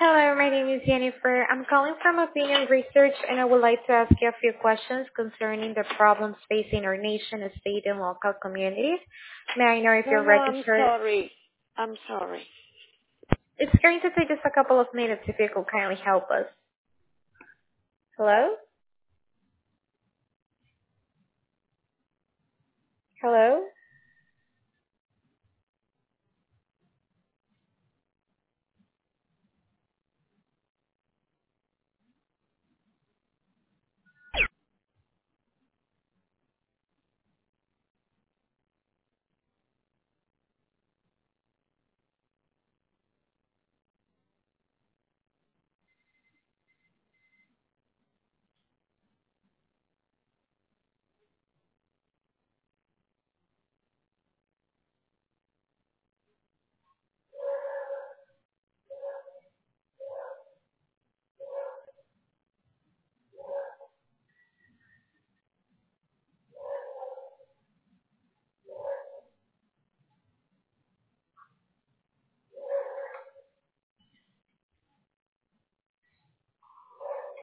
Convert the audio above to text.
Hello, my name is Jennifer. I'm calling from Opinion Research, and I would like to ask you a few questions concerning the problems facing our nation, state, and local communities. May I know if No, you're no, I'm registered? sorry. I'm sorry. It's going to take us a couple of minutes if you could kindly help us. Hello? Hello?